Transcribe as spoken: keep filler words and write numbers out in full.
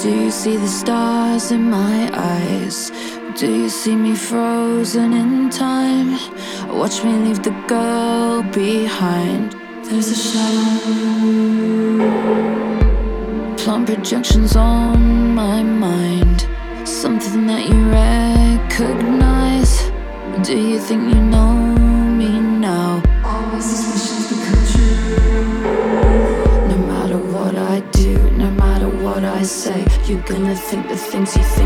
Do you see the stars in my eyes? Do you see me frozen in time? Watch me leave the girl behind. There's a shadow. Plum projections on my mind. Something that you recognize. Do you think you know me now? All my suspicions become true. No matter what I do, no matter what I say, you're gonna think the things you think